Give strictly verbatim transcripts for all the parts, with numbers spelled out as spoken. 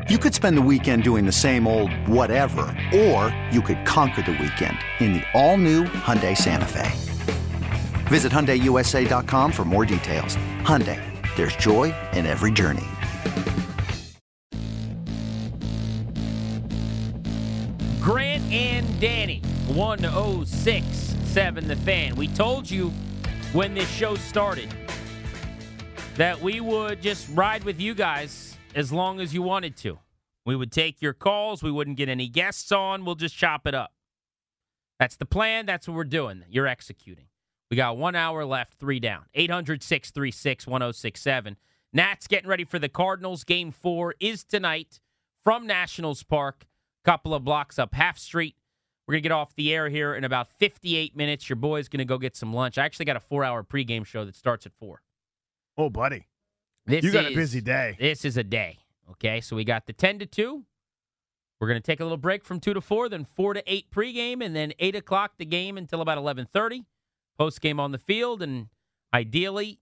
You could spend the weekend doing the same old whatever, or you could conquer the weekend in the all-new Hyundai Santa Fe. Visit Hyundai U S A dot com for more details. Hyundai, there's joy in every journey. Grant and Danny, one oh six point seven The Fan. We told you when this show started that we would just ride with you guys as long as you wanted to. We would take your calls. We wouldn't get any guests on. We'll just chop it up. That's the plan. That's what we're doing. You're executing. We got one hour left, three down. eight hundred, six three six, one oh six seven. Nats getting ready for the Cardinals. Game four is tonight from Nationals Park. Couple of blocks up Half Street. We're going to get off the air here in about fifty-eight minutes. Your boy's going to go get some lunch. I actually got a four-hour pregame show that starts at four. Oh, buddy. This you got is, a busy day. This is a day, okay? So we got the ten to two. We're going to take a little break from two to four, then four to eight pregame, and then eight o'clock the game until about eleven thirty. Postgame on the field, and ideally,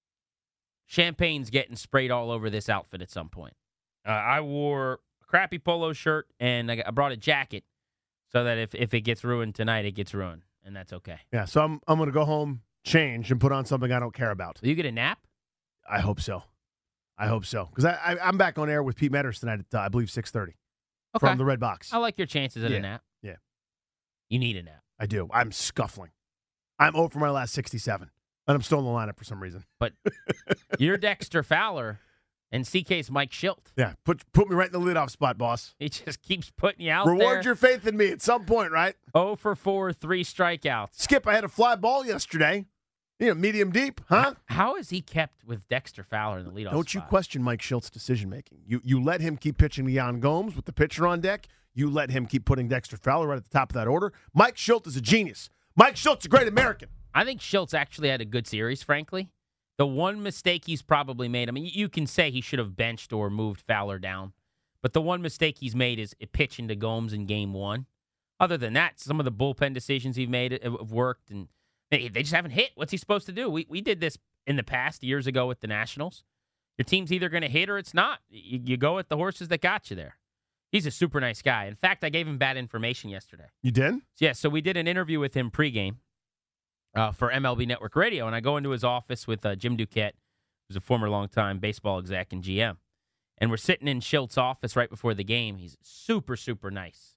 champagne's getting sprayed all over this outfit at some point. Uh, I wore a crappy polo shirt, and I, I brought a jacket so that if, if it gets ruined tonight, it gets ruined, and that's okay. Yeah, so I'm I'm going to go home, change, and put on something I don't care about. Will you get a nap? I hope so. I hope so. Because I, I, I'm back on air with Pete Metters tonight at, uh, I believe, six thirty Okay. from the Red Box. I like your chances at yeah. a nap. Yeah. You need a nap. I do. I'm scuffling. I'm oh for my last sixty-seven, and I'm still in the lineup for some reason. But you're Dexter Fowler, and C K's Mike Schilt. Yeah, put put me right in the leadoff spot, boss. He just keeps putting you out Reward there. your faith in me at some point, right? oh for four, three strikeouts. Skip, I had a fly ball yesterday. You know, medium deep, huh? How is he kept with Dexter Fowler in the leadoff Don't you spot? question Mike Schilt's decision-making. You you let him keep pitching to Jan Gomes with the pitcher on deck. You let him keep putting Dexter Fowler right at the top of that order. Mike Schilt is a genius. Mike Schilt's a great American. I think Schiltz actually had a good series, frankly. The one mistake he's probably made, I mean, you can say he should have benched or moved Fowler down, but the one mistake he's made is pitching to Gomes in game one. Other than that, some of the bullpen decisions he's made have worked, and they, they just haven't hit. What's he supposed to do? We we did this in the past, years ago with the Nationals. Your team's either going to hit or it's not. You, you go with the horses that got you there. He's a super nice guy. In fact, I gave him bad information yesterday. You did? Yeah, so we did an interview with him pregame uh, for M L B Network Radio, and I go into his office with uh, Jim Duquette, who's a former longtime baseball exec and G M. And we're sitting in Schilt's office right before the game. He's super, super nice.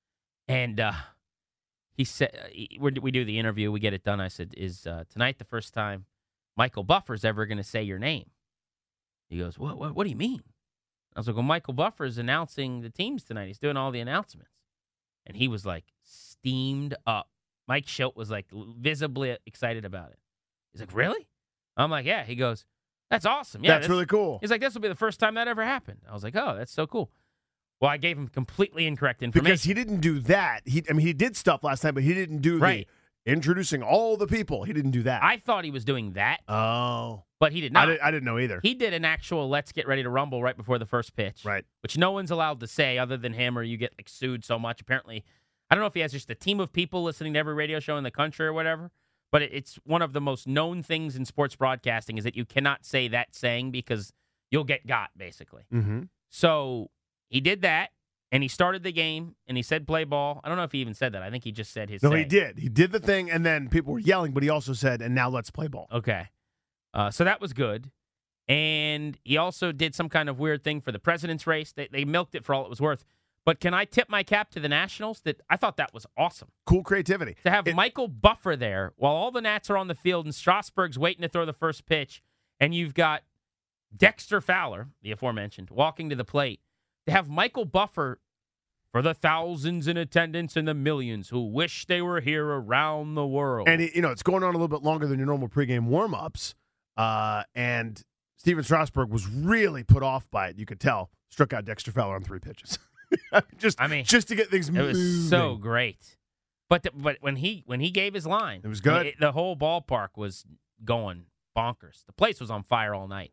And uh, he said, we do the interview, we get it done. I said, is uh, tonight the first time Michael Buffer's ever going to say your name? He goes, what, what, what do you mean? I was like, well, Michael Buffer is announcing the teams tonight. He's doing all the announcements. And he was like steamed up. Mike Schilt was like visibly excited about it. He's like, really? I'm like, yeah. He goes, that's awesome. Yeah, that's really cool. He's like, this will be the first time that ever happened. I was like, oh, that's so cool. Well, I gave him completely incorrect information. Because he didn't do that. He, I mean, he did stuff last time, but he didn't do right. the introducing all the people. He didn't do that. I thought he was doing that. Oh. But he did not. I, did, I didn't know either. He did an actual let's get ready to rumble right before the first pitch. Right. Which no one's allowed to say other than him, or you get like sued so much. Apparently, I don't know if he has just a team of people listening to every radio show in the country or whatever, but it's one of the most known things in sports broadcasting is that you cannot say that saying because you'll get got, basically. Mm-hmm. So he did that, and he started the game, and he said play ball. I don't know if he even said that. I think he just said his No, say. he did. He did the thing, and then people were yelling, but he also said, and now let's play ball. Okay. Uh, so that was good. And he also did some kind of weird thing for the president's race. They, they milked it for all it was worth. But can I tip my cap to the Nationals? That I thought that was awesome. Cool creativity. To have it, Michael Buffer there while all the Nats are on the field and Strasburg's waiting to throw the first pitch, and you've got Dexter Fowler, the aforementioned, walking to the plate. To have Michael Buffer for the thousands in attendance and the millions who wish they were here around the world. And, it, you know, it's going on a little bit longer than your normal pregame warm-ups. Uh, and Steven Strasburg was really put off by it. You could tell. Struck out Dexter Fowler on three pitches. just, I mean, just to get things it moving. It was so great. But the, but when he when he gave his line, it was good. It, the whole ballpark was going bonkers. The place was on fire all night.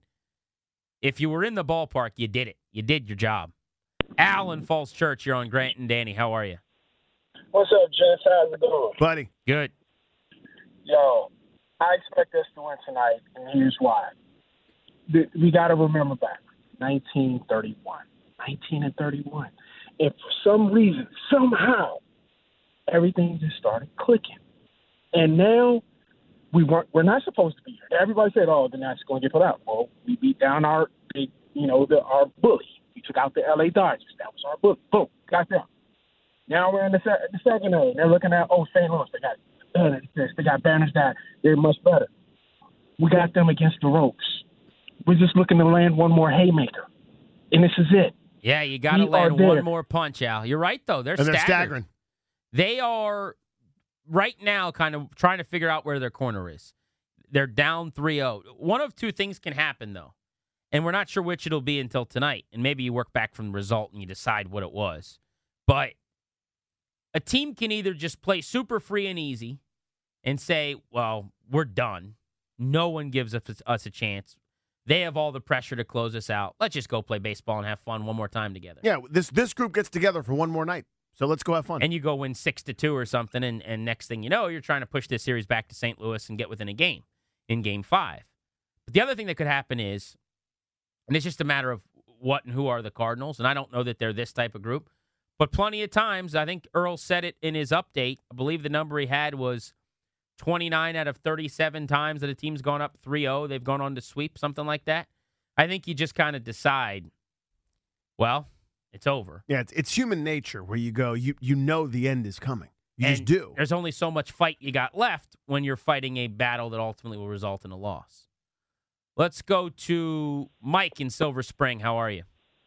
If you were in the ballpark, you did it. You did your job. Al in Falls Church, you're on Grant and Danny. How are you? What's up, Jess? How's it going? Buddy. Good. Yo, I expect us to win tonight, and here's why. We got to remember back, nineteen thirty-one. nineteen and thirty-one. And for some reason, somehow, everything just started clicking. And now we weren't, we're not supposed to be here. Everybody said, oh, the Nats are going to get put out. Well, we beat down our big, you know, the, our bully. We took out the L A Dodgers. That was our bully. Boom, got them. Now we're in the, se- the second A. They're looking at, oh, Saint Louis. They got better. They got banners that they're much better. We got them against the ropes. We're just looking to land one more haymaker. And this is it. Yeah, you got to land one more punch, Al. You're right, though. They're, and they're staggering. staggering. They are right now kind of trying to figure out where their corner is. They're down three oh. One of two things can happen, though, and we're not sure which it'll be until tonight. And maybe you work back from the result and you decide what it was. But a team can either just play super free and easy and say, well, we're done. No one gives us, us a chance. They have all the pressure to close us out. Let's just go play baseball and have fun one more time together. Yeah, this this group gets together for one more night. So let's go have fun. And you go win six to two or something, and, and next thing you know, you're trying to push this series back to Saint Louis and get within a game in game five. But the other thing that could happen is, and it's just a matter of what and who are the Cardinals, and I don't know that they're this type of group, but plenty of times, I think Earl said it in his update, I believe the number he had was twenty-nine out of thirty-seven times that a team's gone up three oh, they've gone on to sweep, something like that. I think you just kind of decide, well, it's over. Yeah, it's, it's human nature where you go, you you know the end is coming. You and just do. There's only so much fight you got left when you're fighting a battle that ultimately will result in a loss. Let's go to Mike in Silver Spring. How are you?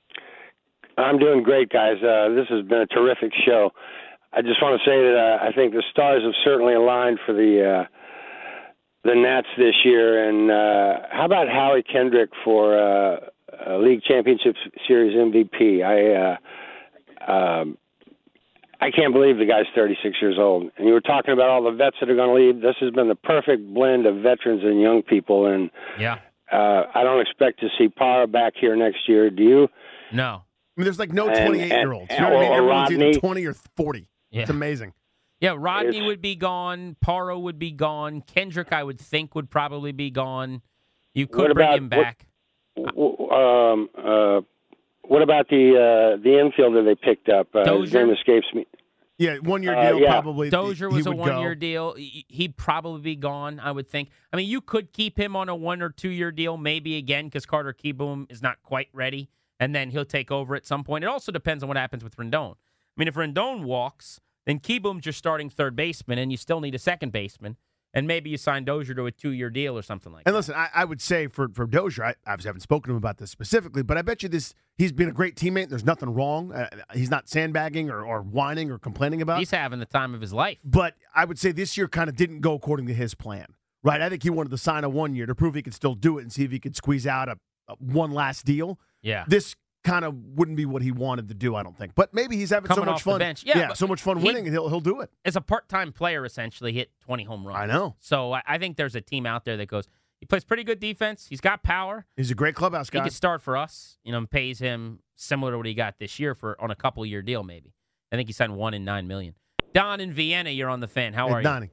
I'm doing great, guys. Uh, this has been a terrific show. I just want to say that uh, I think the stars have certainly aligned for the uh, the Nats this year. And uh, how about Howie Kendrick for uh, uh, League Championship Series M V P? I uh, um, I can't believe the guy's thirty-six years old. And you were talking about all the vets that are going to leave. This has been the perfect blend of veterans and young people. And yeah, uh, I don't expect to see Parra back here next year. Do you? No. I mean, there's like no And- twenty-eight-year-olds. You and- know what I mean? or Everyone's Rodney. either twenty or forty. Yeah. It's amazing. Yeah, Rodney It's- would be gone. Parra would be gone. Kendrick, I would think, would probably be gone. You could What bring about- him what- back. W- Um, uh, what about the uh, the infielder they picked up? Uh, his Dozier? name escapes me. Yeah, one-year Uh, deal yeah. probably. Dozier he was a would go. one-year deal. He- He'd probably be gone, I would think. I mean, you could keep him on a one- or two-year deal maybe again because Carter Kieboom is not quite ready, and then he'll take over at some point. It also depends on what happens with Rendon. I mean, if Rendon walks, then Kieboom's your starting third baseman, and you still need a second baseman, and maybe you sign Dozier to a two-year deal or something like And that. listen, I, I would say for, for Dozier, I obviously haven't spoken to him about this specifically, but I bet you this he's been a great teammate. There's nothing wrong. Uh, he's not sandbagging or, or whining or complaining about. He's having the time of his life. But I would say this year kind of didn't go according to his plan, right? I think he wanted to sign a one year to prove he could still do it and see if he could squeeze out a, a one last deal. Yeah. This kind of wouldn't be what he wanted to do, I don't think. But maybe he's having Coming so much off the fun. bench. Yeah, but so much fun he- winning, and he'll he'll do it. As a part-time player, essentially, hit twenty home runs. I know. So I, I think there's a team out there that goes, he plays pretty good defense. He's got power. He's a great clubhouse He guy. could start for us, you know, and pays him similar to what he got this year for on a couple year deal, maybe. I think he signed one in nine million. Don in Vienna, you're on the Fan. How Hey, are Donnie.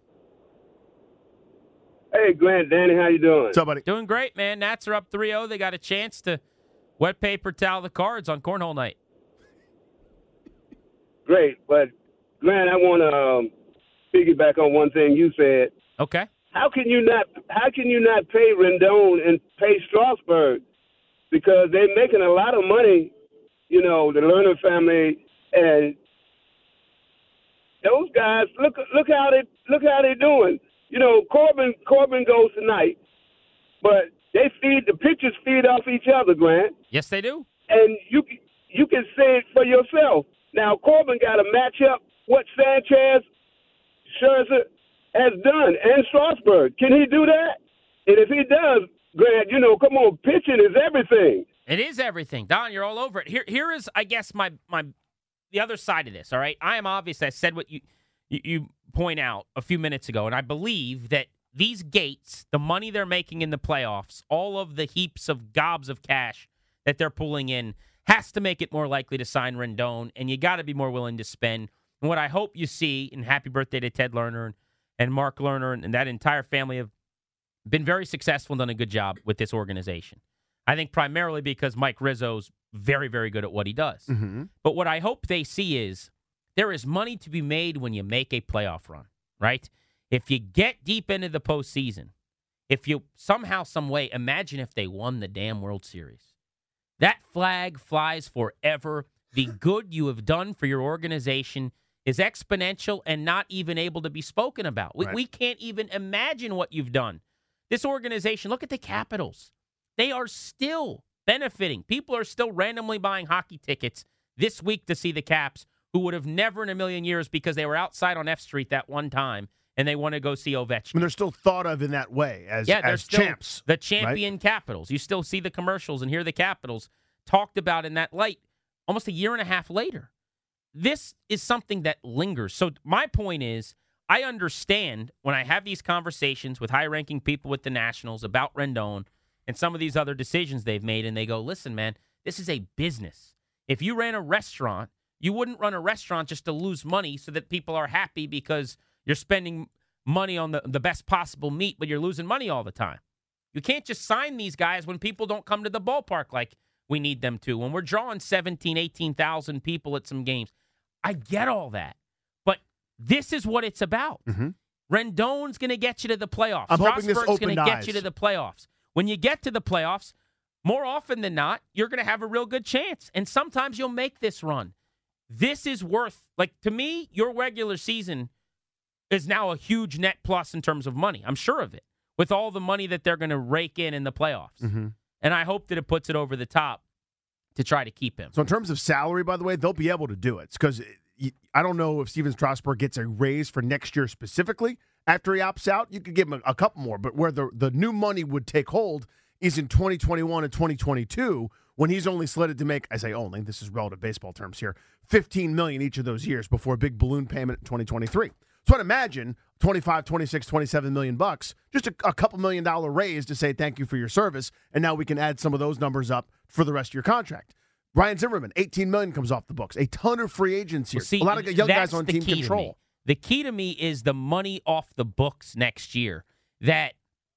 Hey, Grant, Danny, how you doing? What's up, buddy? you? Doing great, man. Nats are up three oh. They got a chance to wet paper towel the Cards on cornhole night. Great, but Grant, I want to um, piggyback on one thing you said. Okay. How can you not? How can you not pay Rendon and pay Strasburg? Because they're making a lot of money, you know, the Lerner family, and those guys. Look, look how they look how they're doing. You know, Corbin Corbin goes tonight, but they feed the pitchers feed off each other, Grant, Yes, they do. and you you can say it for yourself. Now Corbin got to match up what Sanchez, Scherzer has done, and Strasburg. Can he do that? And if he does, Grant, you know, come on, pitching is everything. It is everything. Don, you're all over it. Here, here is, I guess, my my the other side of this, all right? I am obvious. I said what you, you you point out a few minutes ago, and I believe that these gates, the money they're making in the playoffs, all of the heaps of gobs of cash that they're pulling in, has to make it more likely to sign Rendon, and you got to be more willing to spend. And what I hope you see, and happy birthday to Ted Lerner and, and Mark Lerner and, and that entire family have been very successful and done a good job with this organization. I think primarily because Mike Rizzo's very, very good at what he does. Mm-hmm. But what I hope they see is there is money to be made when you make a playoff run, right? If you get deep into the postseason, if you somehow, some way, imagine if they won the damn World Series. That flag flies forever. The good you have done for your organization is exponential and not even able to be spoken about. We, Right. we can't even imagine what you've done. This organization, look at the Capitals. They are still benefiting. People are still randomly buying hockey tickets this week to see the Caps, who would have never in a million years, because they were outside on F Street that one time, and they want to go see Ovechkin. And they're still thought of in that way as, Yeah, they're as still champs. the champion Capitals. You still see the commercials and hear the Capitals talked about in that light almost a year and a half later. This is something that lingers. So my point is, I understand when I have these conversations with high-ranking people with the Nationals about Rendon and some of these other decisions they've made, and they go, listen, man, this is a business. If you ran a restaurant, you wouldn't run a restaurant just to lose money so that people are happy because you're spending money on the, the best possible meat, but you're losing money all the time. You can't just sign these guys when people don't come to the ballpark like we need them to. When we're drawing seventeen, eighteen thousand people at some games, I get all that. But this is what it's about. Mm-hmm. Rendon's going to get you to the playoffs. I'm hoping this Strasburg's going opened to get eyes. you to the playoffs. When you get to the playoffs, more often than not, you're going to have a real good chance. And sometimes you'll make this run. This is worth, like, to me, your regular season is now a huge net plus in terms of money. I'm sure of it, with all the money that they're going to rake in in the playoffs. Mm-hmm. And I hope that it puts it over the top to try to keep him. So in terms of salary, by the way, they'll be able to do it. Because I don't know if Steven Strasburg gets a raise for next year specifically after he opts out. You could give him a, a couple more. But where the, the new money would take hold is in twenty twenty-one and twenty twenty-two, when he's only slated to make, I say only, this is relative baseball terms here, fifteen million dollars each of those years before a big balloon payment in twenty twenty-three. So I'd imagine twenty-five, twenty-six, twenty-seven million bucks, just a, a couple million dollar raise to say thank you for your service, and now we can add some of those numbers up for the rest of your contract. Ryan Zimmerman, eighteen million dollars comes off the books. A ton of free agents here. Well, see, a lot of young that's guys on the team key to control. me. The key to me is the money off the books next year that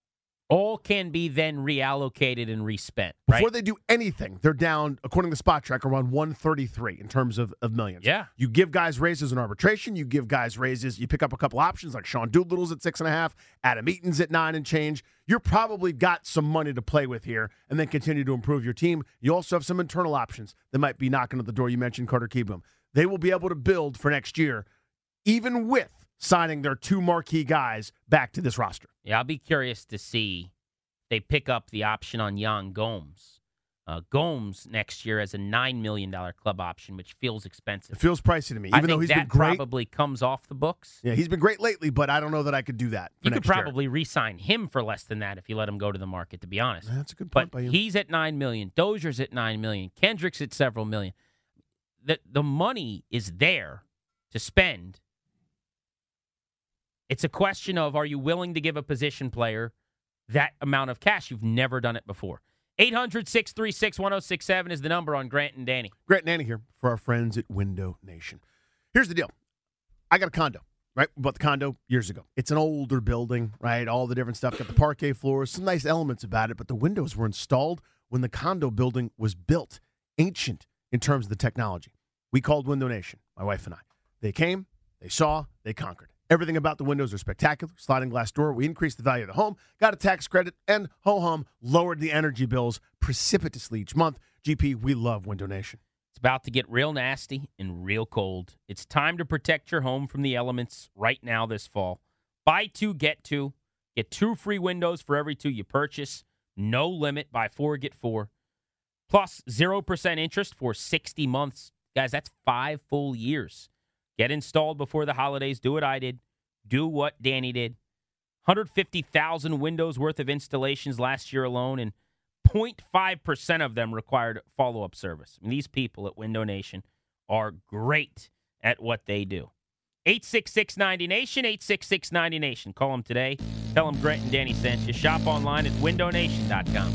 all can be then reallocated and respent. Right? Before they do anything, they're down, according to Spot Track, around one thirty-three in terms of, of millions. Yeah. You give guys raises in arbitration. You give guys raises. You pick up a couple options like Sean Doolittle's at six and a half, Adam Eaton's at nine and change. You're probably got some money to play with here and then continue to improve your team. You also have some internal options that might be knocking at the door. You mentioned Carter Kieboom. They will be able to build for next year, even with signing their two marquee guys back to this roster. Yeah, I'll be curious to see if they pick up the option on Jan Gomes. Uh, Gomes next year has a nine million dollars club option, which feels expensive. It feels pricey to me, I even think though he's that been great. probably comes off the books. Yeah, he's been great lately, but I don't know that I could do that for You could next year. probably re-sign him for less than that if you let him go to the market, to be honest. That's a good point But by you. he's at nine million dollars. Dozier's at nine million dollars. Kendrick's at several million. The, the money is there to spend. It's a question of, are you willing to give a position player that amount of cash? You've never done it before. eight hundred, six three six, one oh six seven is the number on Grant and Danny. Grant and Annie here for our friends at Window Nation. Here's the deal. I got a condo, right? We bought the condo years ago. It's an older building, right? All the different stuff. Got the parquet floors, some nice elements about it, but the windows were installed when the condo building was built. Ancient in terms of the technology. We called Window Nation, my wife and I. They came, they saw, they conquered. Everything about the windows are spectacular. Sliding glass door. We increased the value of the home, got a tax credit, and ho-hum lowered the energy bills precipitously each month. G P, we love Window Nation. It's about to get real nasty and real cold. It's time to protect your home from the elements right now this fall. Buy two, get two. Get two free windows for every two you purchase. No limit. Buy four, get four. Plus zero percent interest for sixty months. Guys, that's five full years. Get installed before the holidays. Do what I did. Do what Danny did. one hundred fifty thousand windows worth of installations last year alone, and zero point five percent of them required follow-up service. I mean, these people at Window Nation are great at what they do. eight six six, ninety nation, eight six six, ninety nation. Call them today. Tell them Grant and Danny sent you. Shop online at window nation dot com.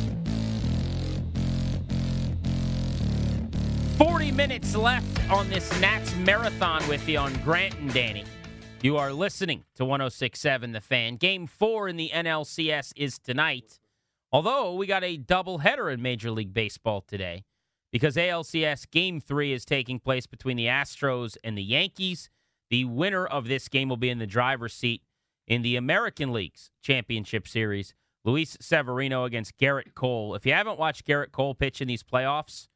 forty minutes left on this Nats marathon with you on Grant and Danny. You are listening to one oh six point seven The Fan. Game four in the N L C S is tonight Although we got a doubleheader in Major League Baseball today because A L C S Game three is taking place between the Astros and the Yankees. The winner of this game will be in the driver's seat in the American League's Championship Series. Luis Severino against Garrett Cole. If you haven't watched Garrett Cole pitch in these playoffs,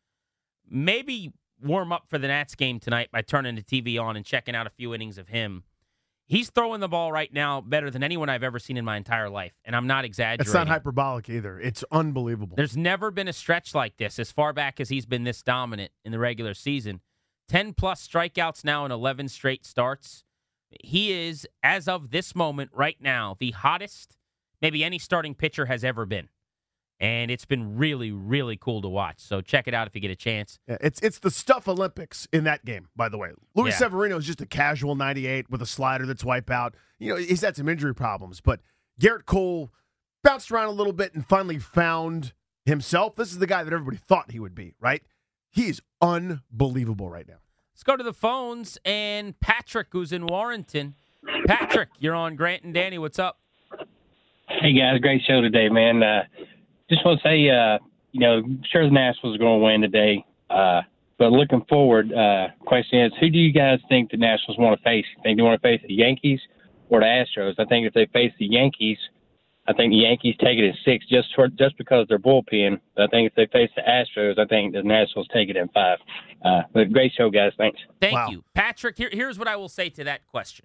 maybe warm up for the Nats game tonight by turning the T V on and checking out a few innings of him. He's throwing the ball right now better than anyone I've ever seen in my entire life, and I'm not exaggerating. It's not hyperbolic either. It's unbelievable. There's never been a stretch like this as far back as he's been this dominant in the regular season. ten-plus strikeouts now in eleven straight starts. He is, as of this moment right now, the hottest maybe any starting pitcher has ever been. And it's been really, really cool to watch. So check it out if you get a chance. Yeah, it's it's the stuff Olympics in that game, by the way. Luis Yeah. Severino is just a casual ninety-eight with a slider that's wipe out. You know, he's had some injury problems, but Garrett Cole bounced around a little bit and finally found himself. This is the guy that everybody thought he would be, right? He is unbelievable right now. Let's go to the phones. And Patrick, who's in Warrenton. Patrick, you're on Grant and Danny. What's up? Hey, guys. Great show today, man. Uh, just want to say, uh, you know, sure the Nationals are going to win today. Uh, but looking forward, uh, question is, who do you guys think the Nationals want to face? You think they want to face the Yankees or the Astros? I think if they face the Yankees, I think the Yankees take it in six just for, just because they're bullpen. But I think if they face the Astros, I think the Nationals take it in five. Uh, but great show, guys. Thanks. Thank Wow. you. Patrick, here, here's what I will say to that question.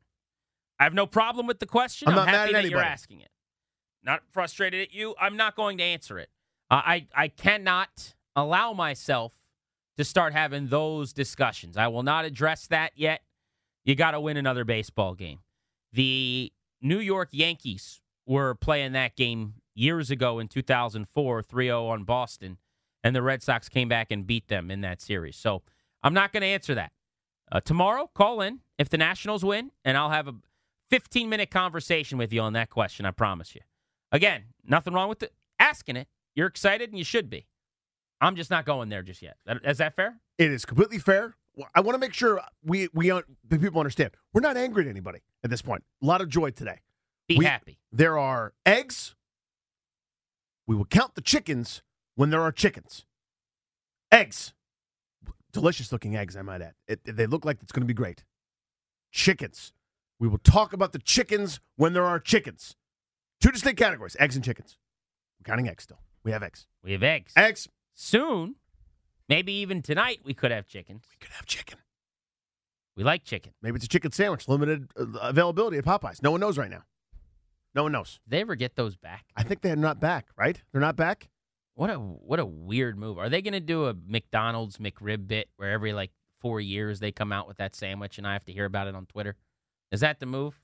I have no problem with the question. I'm I'm, not mad happy at that you're anybody. asking it. Not frustrated at you. I'm not going to answer it. Uh, I, I cannot allow myself to start having those discussions. I will not address that yet. You got to win another baseball game. The New York Yankees were playing that game years ago in two thousand four, three oh on Boston, and the Red Sox came back and beat them in that series. So I'm not going to answer that. Uh, tomorrow, call in if the Nationals win, and I'll have a fifteen-minute conversation with you on that question, I promise you. Again, nothing wrong with the, asking it. You're excited, and you should be. I'm just not going there just yet. Is that fair? It is completely fair. I want to make sure we we the people understand. We're not angry at anybody at this point. A lot of joy today. Be We- happy. There are eggs. We will count the chickens when there are chickens. Eggs. Delicious looking eggs, I might add. It, they look like it's going to be great. Chickens. We will talk about the chickens when there are chickens. Two distinct categories, eggs and chickens. We're counting eggs still. We have eggs. We have eggs. Eggs. Soon, maybe even tonight, we could have chickens. We could have chicken. We like chicken. Maybe it's a chicken sandwich, limited uh, availability at Popeyes. No one knows right now. No one knows. Did they ever get those back? I think they're not back, right? They're not back? What a what a weird move. Are they going to do a McDonald's McRib bit where every like four years they come out with that sandwich and I have to hear about it on Twitter? Is that the move?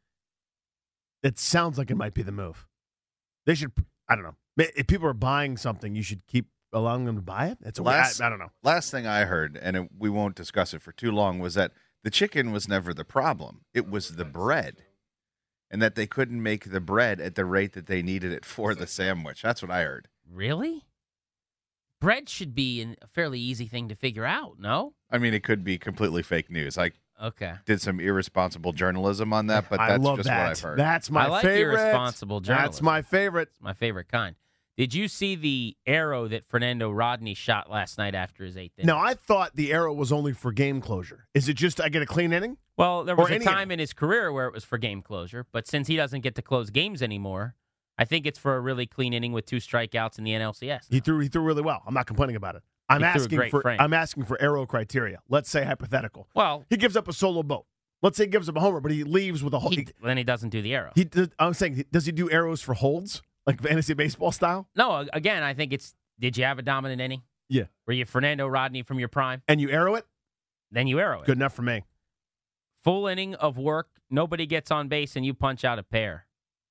It sounds like it might be the move. They should, I don't know. If people are buying something, you should keep allowing them to buy it? It's a Last- I, I don't know. Last thing I heard, and it, we won't discuss it for too long, was that the chicken was never the problem. It was the bread. And that they couldn't make the bread at the rate that they needed it for the sandwich. That's what I heard. Really? Bread should be an- a fairly easy thing to figure out, no? I mean, it could be completely fake news. I Okay. did some irresponsible journalism on that, but I that's love just that. what I've heard. That's my I like favorite. irresponsible journalism. That's my favorite. It's my favorite kind. Did you see the arrow that Fernando Rodney shot last night after his eighth inning? No, I thought the arrow was only for game closure. Is it just I get a clean inning? Well, there Or was a any time inning. in his career where it was for game closure, but since he doesn't get to close games anymore, I think it's for a really clean inning with two strikeouts in the N L C S. He now. threw he threw really well. I'm not complaining about it. I'm He threw a asking great for frame. I'm asking for arrow criteria. Let's say hypothetical. Well, He gives up a solo boat. Let's say he gives up a homer, but he leaves with a hole. he, then he doesn't do the arrow. He, he I'm saying, does he do arrows for holds like fantasy baseball style? no, again, I think it's, did you have a dominant inning? Yeah. Were you Fernando Rodney from your prime? And you arrow it? Then you arrow it. Good enough for me. Full inning of work, nobody gets on base, and you punch out a pair.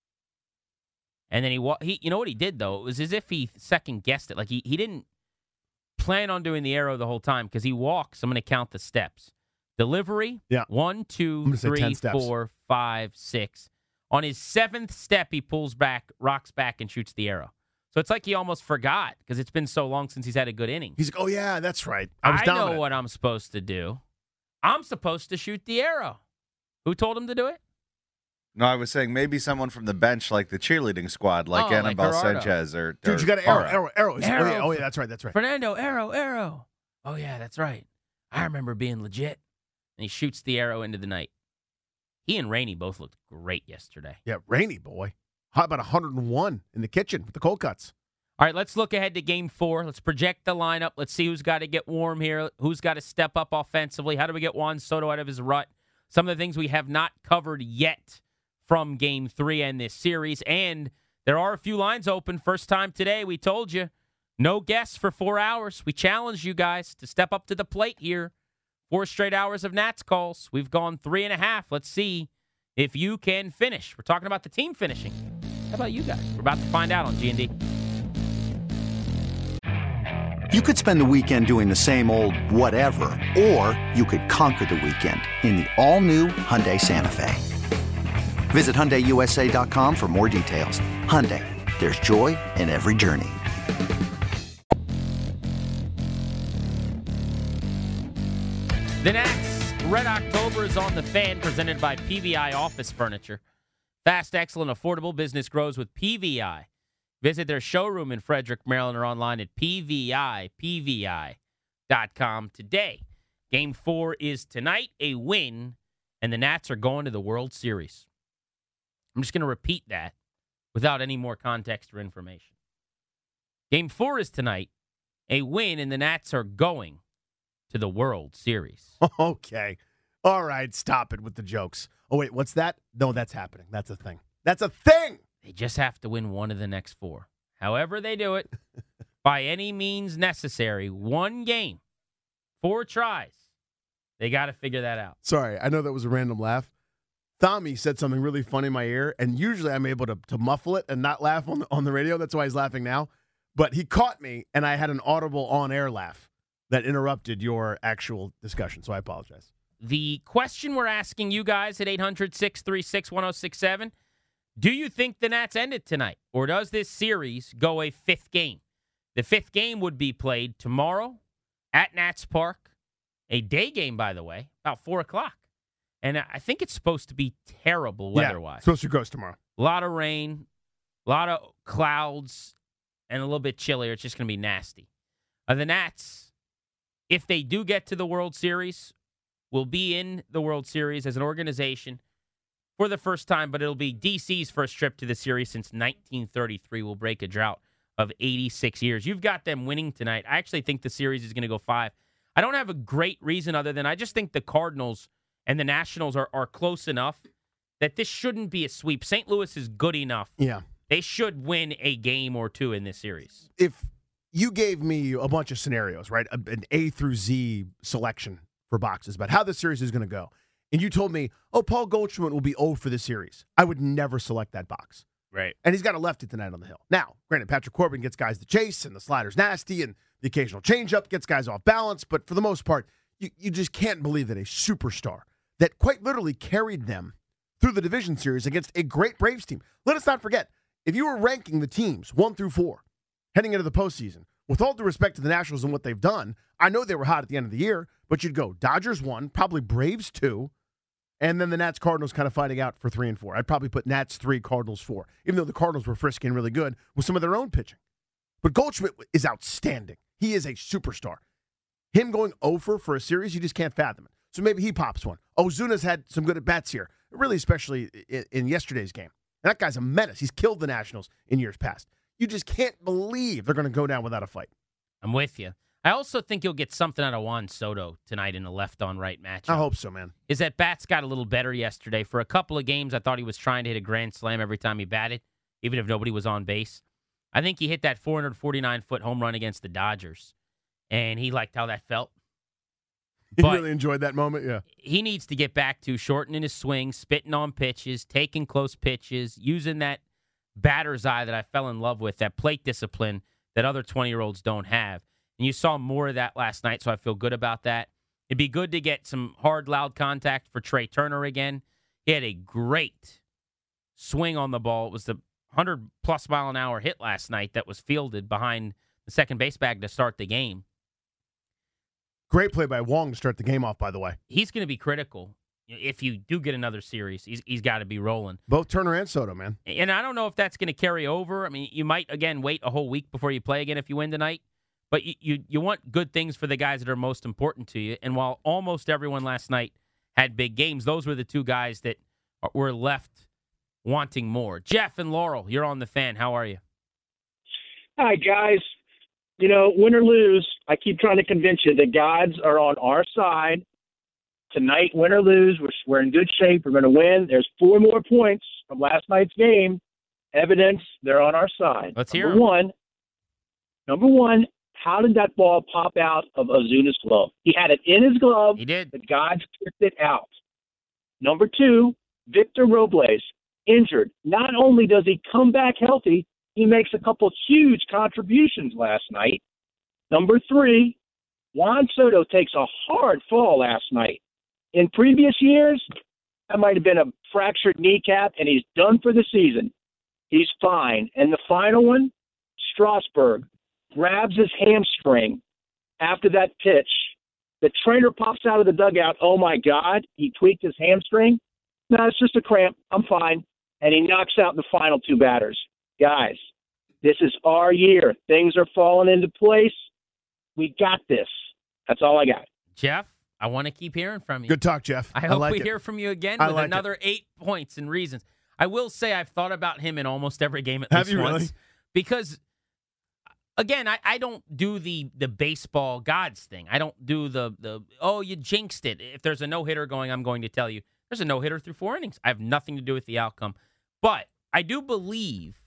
And then he, wa- he you know what he did, though? It was as if he second-guessed it. Like, he, he didn't plan on doing the arrow the whole time because he walks. I'm going to count the steps. Delivery, Yeah. one, I'm two, gonna say three, ten steps. four, five, six. On his seventh step, he pulls back, rocks back, and shoots the arrow. So it's like he almost forgot because it's been so long since he's had a good inning. He's like, oh, yeah, that's right. I was I dominant. know what I'm supposed to do. I'm supposed to shoot the arrow. Who told him to do it? No, I was saying maybe someone from the bench, like the cheerleading squad, like Oh, like Annabelle Gerardo. Sanchez or Dude, or you got Arrow, Parra. Arrow, Arrow. Is- Arrow Oh, yeah, oh, for- yeah, that's right, that's right. Fernando, arrow, arrow. Oh, yeah, that's right. I remember being legit. And he shoots the arrow into the night. He and Rainey both looked great yesterday. Yeah, Rainey boy. How about one hundred one in the kitchen with the cold cuts? All right, let's look ahead to game four. Let's project the lineup. Let's see who's got to get warm here, who's got to step up offensively. How do we get Juan Soto out of his rut? Some of the things we have not covered yet from game three and this series. And there are a few lines open. First time today, we told you, no guests for four hours. We challenged you guys to step up to the plate here. Four straight hours of Nats calls. We've gone three and a half. Let's see if you can finish. We're talking about the team finishing. How about you guys? We're about to find out on G and D. You could spend the weekend doing the same old whatever, or you could conquer the weekend in the all-new Hyundai Santa Fe. Visit Hyundai U S A dot com for more details. Hyundai, there's joy in every journey. The Nats Red October is on the Fan, presented by P V I Office Furniture. Fast, excellent, affordable business grows with P V I. Visit their showroom in Frederick, Maryland, or online at P V I P V I dot com today. Game four is tonight, a win, and the Nats are going to the World Series. I'm just going to repeat that without any more context or information. Game four is tonight, a win, and the Nats are going to the World Series. Okay. All right, stop it with the jokes. Oh, wait, what's that? No, that's happening. That's a thing. That's a thing! They just have to win one of the next four. However they do it, by any means necessary, one game, four tries. They got to figure that out. Sorry, I know that was a random laugh. Tommy said something really funny in my ear, and usually I'm able to, to muffle it and not laugh on the, on the radio. That's why he's laughing now. But he caught me, and I had an audible on-air laugh that interrupted your actual discussion, so I apologize. The question we're asking you guys at eight hundred, six three six, one oh six seven, do you think the Nats end it tonight, or does this series go a fifth game? The fifth game would be played tomorrow at Nats Park, a day game, by the way, about four o'clock. And I think it's supposed to be terrible weather-wise. Yeah, supposed to ghost tomorrow. A lot of rain, a lot of clouds, and a little bit chillier. It's just going to be nasty. Uh, the Nats, if they do get to the World Series, will be in the World Series as an organization for the first time, but it'll be D C's first trip to the series since nineteen thirty-three. Will break a drought of eighty-six years. You've got them winning tonight. I actually think the series is going to go five. I don't have a great reason other than I just think the Cardinals and the Nationals are, are close enough that this shouldn't be a sweep. Saint Louis is good enough. Yeah. They should win a game or two in this series. If you gave me a bunch of scenarios, right, an A through Z selection for boxes about how the series is going to go, and you told me, oh, Paul Goldschmidt will be oh for the series, I would never select that box. Right. And he's got a lefty tonight on the hill. Now, granted, Patrick Corbin gets guys to chase, and the slider's nasty, and the occasional changeup gets guys off balance, but for the most part, you, you just can't believe that a superstar that quite literally carried them through the division series against a great Braves team. Let us not forget, if you were ranking the teams one through four heading into the postseason, with all due respect to the Nationals and what they've done, I know they were hot at the end of the year, but you'd go Dodgers one, probably Braves two, and then the Nats Cardinals kind of fighting out for three and four. I'd probably put Nats three, Cardinals four, even though the Cardinals were frisky and really good with some of their own pitching. But Goldschmidt is outstanding. He is a superstar. Him going over for a series, you just can't fathom it. So maybe he pops one. Ozuna's had some good at-bats here, really especially in, in yesterday's game. And that guy's a menace. He's killed the Nationals in years past. You just can't believe they're going to go down without a fight. I'm with you. I also think you'll get something out of Juan Soto tonight in a left-on-right matchup. I hope so, man. Is that bats got a little better yesterday. For a couple of games, I thought he was trying to hit a grand slam every time he batted, even if nobody was on base. I think he hit that four forty-nine foot home run against the Dodgers, and he liked how that felt. He But really enjoyed that moment, yeah. he needs to get back to shortening his swing, spitting on pitches, taking close pitches, using that batter's eye that I fell in love with, that plate discipline that other twenty-year-olds don't have. And you saw more of that last night, so I feel good about that. It'd be good to get some hard, loud contact for Trey Turner again. He had a great swing on the ball. It was the one hundred plus mile an hour hit last night that was fielded behind the second base bag to start the game. Great play by Wong to start the game off, by the way. He's going to be critical if you do get another series, he's, he's got to be rolling. Both Turner and Soto, man. And I don't know if that's going to carry over. I mean, you might, again, wait a whole week before you play again if you win tonight. But you, you, you want good things for the guys that are most important to you. And while almost everyone last night had big games, those were the two guys that were left wanting more. Jeff and Laurel, you're on the Fan. How are you? Hi, guys. You know, win or lose, I keep trying to convince you the gods are on our side. Tonight, win or lose, we're, we're in good shape. We're going to win. There's four more points from last night's game. Evidence they're on our side. Let's number hear 'em. one. Number one, how did that ball pop out of Ozuna's glove? He had it in his glove. He did. The gods kicked it out. Number two, Victor Robles, injured. Not only does he come back healthy, he makes a couple huge contributions last night. Number three, Juan Soto takes a hard fall last night. In previous years, that might have been a fractured kneecap, and he's done for the season. He's fine. And the final one, Strasburg grabs his hamstring after that pitch. The trainer pops out of the dugout. Oh, my God, he tweaked his hamstring. No, it's just a cramp. I'm fine. And he knocks out the final two batters. Guys, this is our year. Things are falling into place. We got this. That's all I got. Jeff, I want to keep hearing from you. Good talk, Jeff. I hope like we it. hear from you again I with like another it. eight points and reasons. I will say I've thought about him in almost every game at Have least you once. really? Because, again, I, I don't do the the baseball gods thing. I don't do the, the, oh, you jinxed it. If there's a no-hitter going, I'm going to tell you. There's a no-hitter through four innings. I have nothing to do with the outcome. But I do believe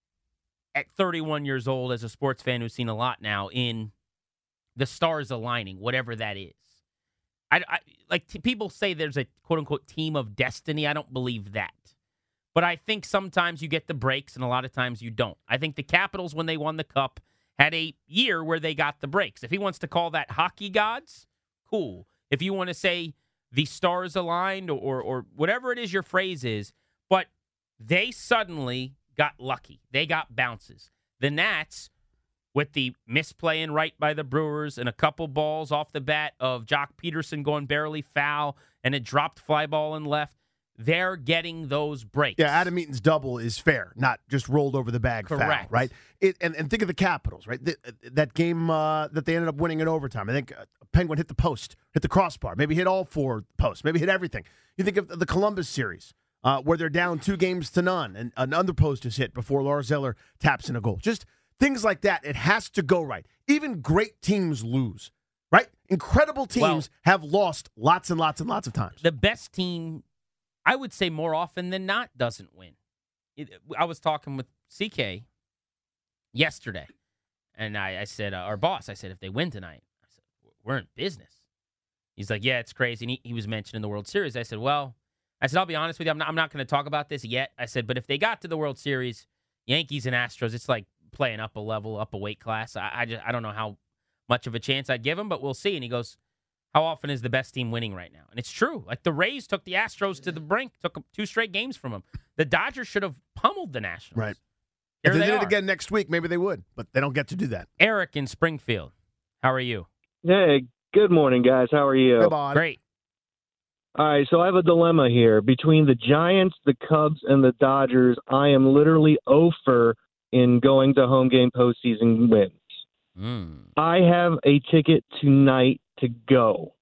at thirty-one years old, as a sports fan who's seen a lot now, in the stars aligning, whatever that is. I, I like t- people say there's a quote-unquote team of destiny. I don't believe that. But I think sometimes you get the breaks, and a lot of times you don't. I think the Capitals, when they won the Cup, had a year where they got the breaks. If he wants to call that hockey gods, cool. If you want to say the stars aligned or, or, or whatever it is your phrase is, but they suddenly got lucky. They got bounces. The Nats, with the misplay and right by the Brewers and a couple balls off the bat of Jock Peterson going barely foul and a dropped fly ball in left, they're getting those breaks. Yeah, Adam Eaton's double is fair, not just rolled over the bag foul, Correct. right? It, and, and think of the Capitals, right? The, that game uh, that they ended up winning in overtime. I think uh, Penguin hit the post, hit the crossbar, maybe hit all four posts, maybe hit everything. You think of the Columbus series uh, where they're down two games to none and another post is hit before Lars Eller taps in a goal. Just things like that. It has to go right. Even great teams lose, right? Incredible teams Well, have lost lots and lots and lots of times. The best team, I would say more often than not, doesn't win. It, I was talking with C K yesterday, and I, I said, uh, our boss, I said, if they win tonight, I said, we're in business. He's like, yeah, it's crazy. And he, he was mentioning the World Series. I said, well, I said, I'll be honest with you. I'm not, I'm not going to talk about this yet. I said, but if they got to the World Series, Yankees and Astros, it's like playing up a level, up a weight class. I, I just I don't know how much of a chance I'd give him, but we'll see. And he goes, how often is the best team winning right now? And it's true. Like the Rays took the Astros to the brink, took two straight games from them. The Dodgers should have pummeled the Nationals. Right. Here If they, they did are. it again next week, maybe they would, but they don't get to do that. Eric in Springfield. How are you? Hey, good morning, guys. How are you? Hey, Bod. Great. All right, so I have a dilemma here. Between the Giants, the Cubs, and the Dodgers, I am literally over in going to home game postseason wins. Mm. I have a ticket tonight to go.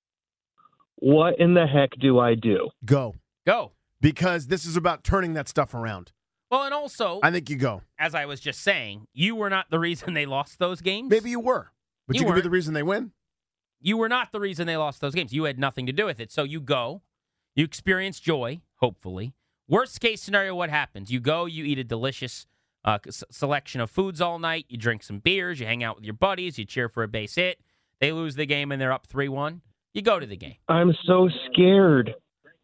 What in the heck do I do? Go. Go. Because this is about turning that stuff around. Well, and also, I think you go. as I was just saying, you were not the reason they lost those games. Maybe you were, but You you, could be weren't. the reason they win. You were not the reason they lost those games. You had nothing to do with it. So you go, you experience joy, hopefully. Worst case scenario, what happens? You go, you eat a delicious uh, s- selection of foods all night, you drink some beers, you hang out with your buddies, you cheer for a base hit. They lose the game and they're up three one. You go to the game. I'm so scared.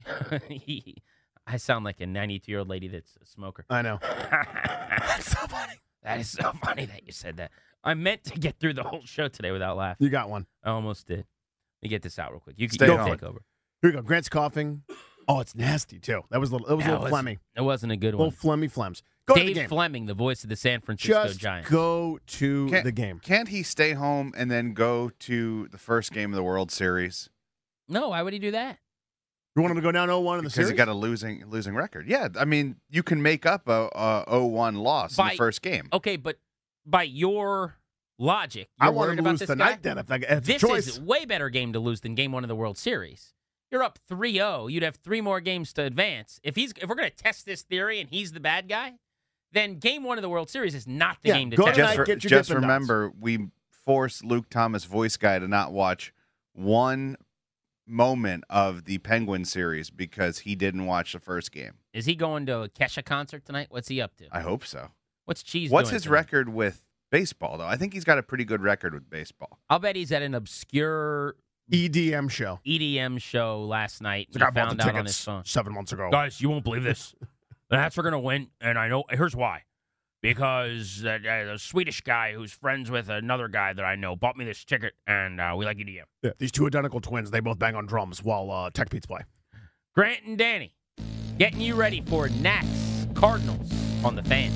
I sound like a ninety-two-year-old lady that's a smoker. I know. That's so funny. That is so funny that you said that. I meant to get through the whole show today without laughing. You got one. I almost did. Let me get this out real quick. You can Stay you can home. take over. Here we go. Grant's coughing. Oh, it's nasty, too. That was a little, it was a That little phlegmy. It wasn't a good little one. phlegmy phlegms. Go to the Dave game. Fleming, the voice of the San Francisco Just Giants. go to Can't- the game. Can't he stay home and then go to the first game of the World Series? No, why would he do that? You want him to go down oh one in the because series? he got a losing losing record. Yeah, I mean, you can make up a, a oh one loss By- in the first game. Okay, but by your logic, you're I want worried him to about lose this tonight guy? then if, I, if it's This a choice. is a way better game to lose than game one of the World Series. You're up three oh. You'd have three more games to advance. If he's if we're going to test this theory and he's the bad guy, then game one of the World Series is not the Yeah, game to go test. tonight, Just, re- get your just Dippin' Dots. remember, we forced Luke Thomas, voice guy, to not watch one moment of the Penguin series because he didn't watch the first game. Is he going to a Kesha concert tonight? What's he up to? I hope so. What's Cheese What's doing his tonight? record with baseball, though? I think he's got a pretty good record with baseball. I'll bet he's at an obscure E D M show. E D M show last night. It's He like, I bought found the out on his tickets phone. seven months ago. Guys, you won't believe this. The Nats are going to win, and I know. Here's why. Because uh, uh, the Swedish guy who's friends with another guy that I know bought me this ticket, and uh, we like E D M. Yeah, these two identical twins, they both bang on drums while uh, Tech Pete's play. Grant and Danny, getting you ready for Nats Cardinals on the Fan.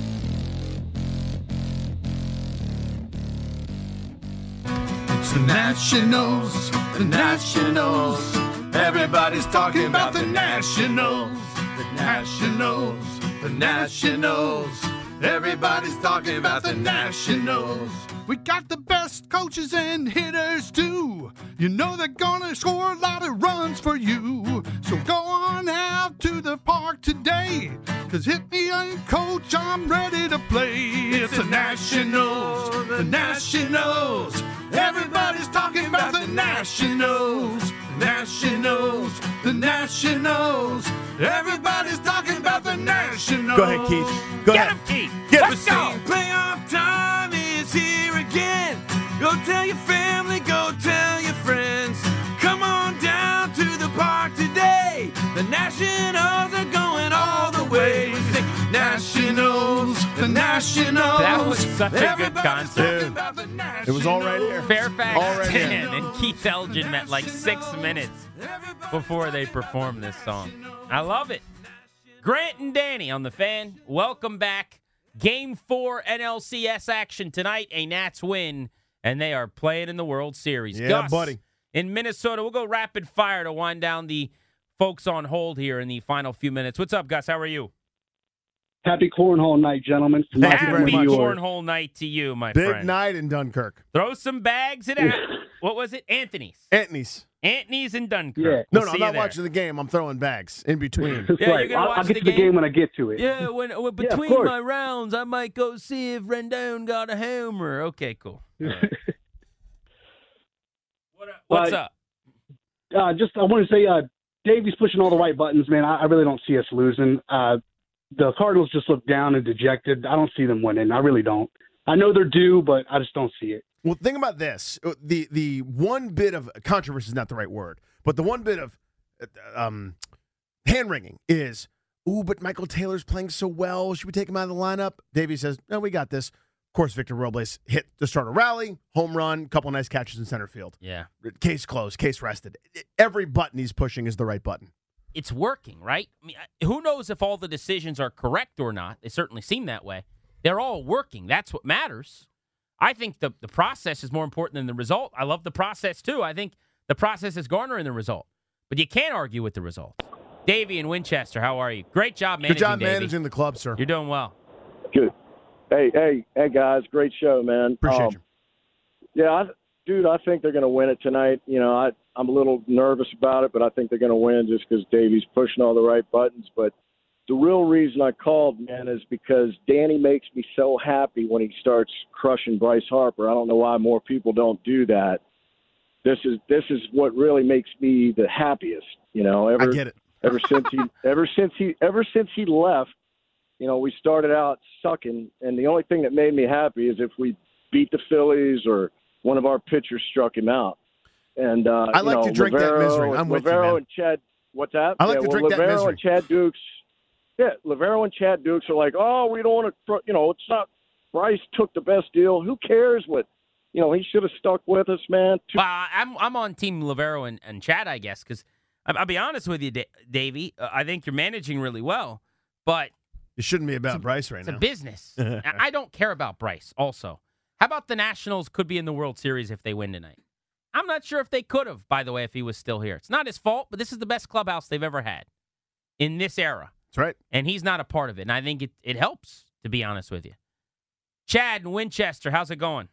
It's the Nationals, the Nationals. Everybody's talking about the Nationals, the Nationals, the Nationals. Everybody's talking about the Nationals. We got the best coaches and hitters too. You know they're gonna score a lot of runs for you. So go on out to the park today. Cause hit me on coach, I'm ready to play. It's the Nationals, the Nationals. Everybody's talking about the Nationals, Nationals, the Nationals. Everybody's talking about the Nationals. Go ahead, Keith. Go Get ahead. him, Keith. Get him. Let's go. Playoff time is here again. Go tell your family, go tell your friends. Come on down to the park today. The Nationals are going all the way. Sing Nationals, the Nationals. That was such a good Everybody's concert. talking about the Nationals. It was all right here. Fairfax All right ten, here. and Keith Elgin met like six minutes before they performed this song. I love it. Grant and Danny on the Fan. Welcome back. Game four N L C S action tonight. A Nats win, and they are playing in the World Series. Yeah, Gus buddy. in Minnesota. We'll go rapid fire to wind down the folks on hold here in the final few minutes. What's up, Gus? How are you? Happy cornhole night, gentlemen. From Thank you Michael very Happy much. New York. cornhole night to you, my Big friend. night in Dunkirk. Throw some bags at what was it? Anthony's. Anthony's. Anthony's in Dunkirk. Yeah. No, We'll no, see I'm you not there. watching the game. I'm throwing bags in between. That's Yeah, you're right. gonna I'll, watch I'll get the to the game? game when I get to it. Yeah, when, when Yeah, of between course. my rounds, I might go see if Rendon got a homer. Okay, cool. All right. what, up- what's But- up? Uh, just I want to say, uh, Davey's pushing all the right buttons, man. I, I really don't see us losing. Uh, the Cardinals just look down and dejected. I don't see them winning. I really don't. I know they're due, but I just don't see it. Well, think about this. The the one bit of controversy is not the right word, but the one bit of uh, um, hand wringing is, ooh, but Michael Taylor's playing so well. Should we take him out of the lineup? Davey says, no, we got this. Of course, Victor Robles hit to start a rally, home run, couple nice catches in center field. Yeah. Case closed, case rested. Every button he's pushing is the right button. It's working, right? I mean, I- who knows if all the decisions are correct or not? They certainly seem that way. They're all working. That's what matters. I think the, the process is more important than the result. I love the process, too. I think the process is garnering the result. But you can't argue with the result. Davey in Winchester, how are you? Great job managing, Good job Davey. managing the club, sir. You're doing well. Good. Hey, hey, hey, guys! Great show, man. Appreciate Um, you. Yeah, I, dude, I think they're going to win it tonight. You know, I I'm a little nervous about it, but I think they're going to win just because Davey's pushing all the right buttons. But the real reason I called, man, is because Danny makes me so happy when he starts crushing Bryce Harper. I don't know why more people don't do that. This is this is what really makes me the happiest. You know, ever I get it. ever since he ever since he ever since he left. You know, we started out sucking, and the only thing that made me happy is if we beat the Phillies or one of our pitchers struck him out. And uh, I you like know, to drink that Livero- misery. I'm with you, Livero man. and Chad, what's that? I like yeah, to well, drink that Livero misery. and Chad Dukes. Yeah, Livero and Chad Dukes are like, oh, we don't want to. You know, it's not. Bryce took the best deal. Who cares what? You know, he should have stuck with us, man. Two- Well, I'm I'm on Team Livero and, and Chad, I guess, because I'll be honest with you, Da- Davey. Uh, I think you're managing really well, but It shouldn't be about Bryce right it's now. a business. I I don't care about Bryce. Also, how about the Nationals could be in the World Series if they win tonight? I'm not sure if they could have, by the way, if he was still here. It's not his fault, but this is the best clubhouse they've ever had in this era. That's right. And he's not a part of it. And I think it, it helps, to be honest with you. Chad in Winchester, how's it going?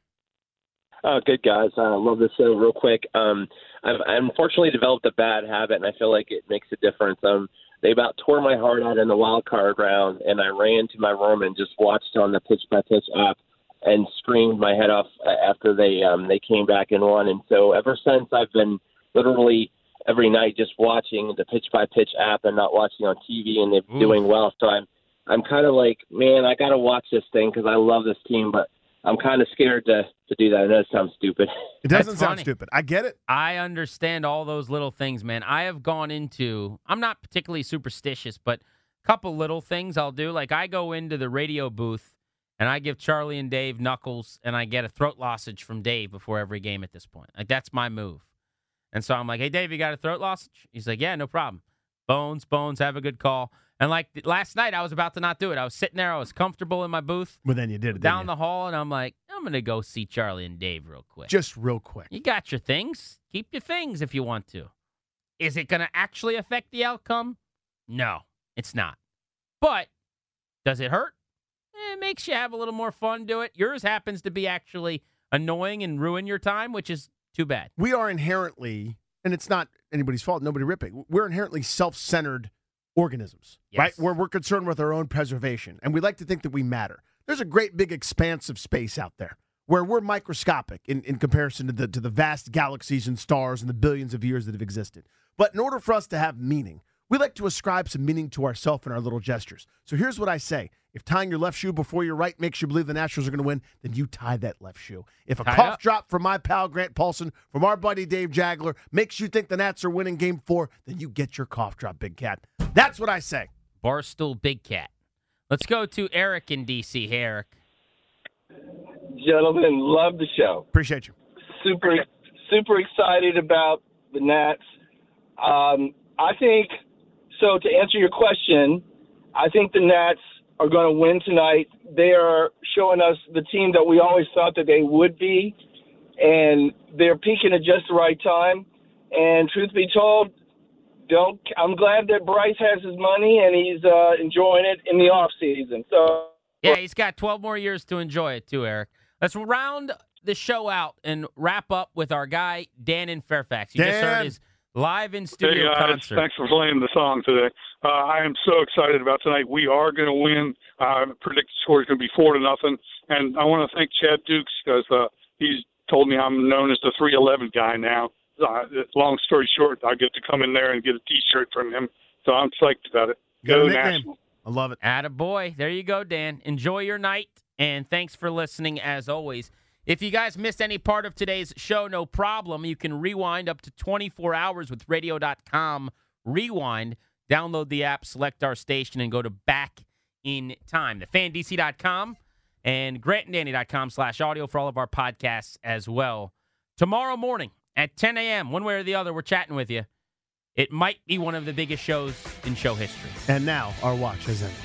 Oh, good, guys. I uh, love this show. Real quick, um, I've I unfortunately developed a bad habit, and I feel like it makes a difference. Um, they about tore my heart out in the wild card round, and I ran to my room and just watched on the pitch-by-pitch app and screamed my head off after they um, they came back and won. And so ever since, I've been literally every night just watching the pitch-by-pitch app and not watching on T V, and they're Ooh. doing well. So I'm I'm kind of like, man, I got to watch this thing because I love this team, but I'm kind of scared to, to do that. I know it sounds stupid. It doesn't sound stupid. I get it. I understand all those little things, man. I have gone into, I'm not particularly superstitious, but a couple little things I'll do. Like I go into the radio booth and I give Charlie and Dave knuckles and I get a throat lozenge from Dave before every game at this point. Like that's my move. And so I'm like, hey, Dave, you got a throat lozenge? He's like, yeah, no problem. Bones, Bones, have a good call. And like last night, I was about to not do it. I was sitting there. I was comfortable in my booth. But then you did it, down the hall, and I'm like, I'm going to go see Charlie and Dave real quick. Just real quick. You got your things. Keep your things if you want to. Is it going to actually affect the outcome? No, it's not. But does it hurt? Eh, it makes you have a little more fun. Do it. Yours happens to be actually annoying and ruin your time, which is too bad. We are inherently, and it's not anybody's fault, nobody ripping, we're inherently self-centered organisms, yes. right? Where we're concerned with our own preservation, and we like to think that we matter. There's a great big expanse of space out there where we're microscopic in, in comparison to the to the vast galaxies and stars and the billions of years that have existed. But in order for us to have meaning, we like to ascribe some meaning to ourselves and our little gestures. So here's what I say. If tying your left shoe before your right makes you believe the Nationals are going to win, then you tie that left shoe. If a tie cough up. drop from my pal Grant Paulson, from our buddy Dave Jagler, makes you think the Nats are winning game four, then you get your cough drop, Big Cat. That's what I say. Barstool Big Cat. Let's go to Eric in D C. Hey, Eric. Gentlemen, love the show. Appreciate you. Super, super excited about the Nats. Um, I think, so to answer your question, I think the Nats are going to win tonight. They are showing us the team that we always thought that they would be, and they're peaking at just the right time. And truth be told, don't. I'm glad that Bryce has his money and he's uh, enjoying it in the off season. So yeah, he's got twelve more years to enjoy it too, Eric. Let's round the show out and wrap up with our guy Dan in Fairfax. You Dan. just heard his live in studio hey guys, concert. Thanks for playing the song today. Uh, I am so excited about tonight. We are going to win. Uh, I predict the score is going to be four to nothing. And I want to thank Chad Dukes because uh, he's told me I'm known as the three eleven guy now. Uh, long story short, I get to come in there and get a T-shirt from him. So I'm psyched about it. Go Nationals. I love it. Attaboy. There you go, Dan. Enjoy your night, and thanks for listening as always. If you guys missed any part of today's show, no problem. You can rewind up to twenty-four hours with radio dot com. Rewind. Download the app, select our station, and go to Back in Time. The fan D C dot com and grant and danny dot com slash audio for all of our podcasts as well. Tomorrow morning at ten a.m., one way or the other, we're chatting with you. It might be one of the biggest shows in show history. And now our watch has ended.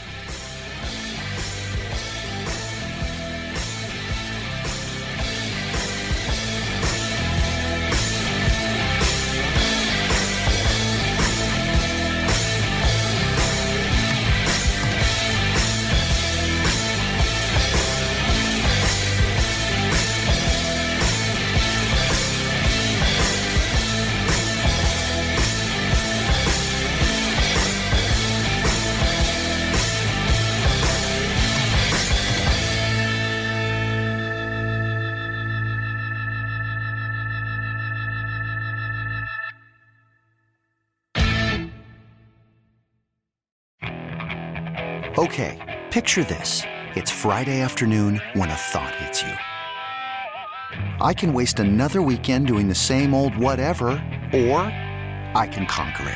Okay, picture this. It's Friday afternoon when a thought hits you. I can waste another weekend doing the same old whatever, or I can conquer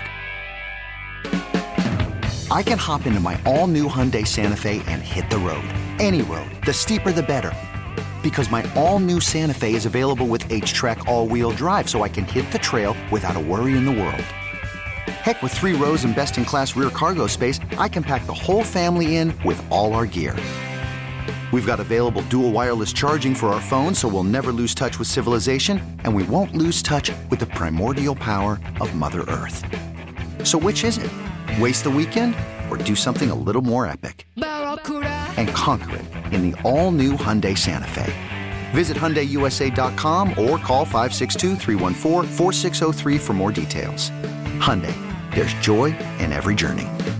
it. I can hop into my all-new Hyundai Santa Fe and hit the road. Any road. The steeper, the better. Because my all-new Santa Fe is available with H-Track all-wheel drive, so I can hit the trail without a worry in the world. Heck, with three rows and best-in-class rear cargo space, I can pack the whole family in with all our gear. We've got available dual wireless charging for our phones, so we'll never lose touch with civilization, and we won't lose touch with the primordial power of Mother Earth. So which is it? Waste the weekend or do something a little more epic? And conquer it in the all-new Hyundai Santa Fe. Visit Hyundai U S A dot com or call five six two, three one four, four six zero three for more details. Hyundai, there's joy in every journey.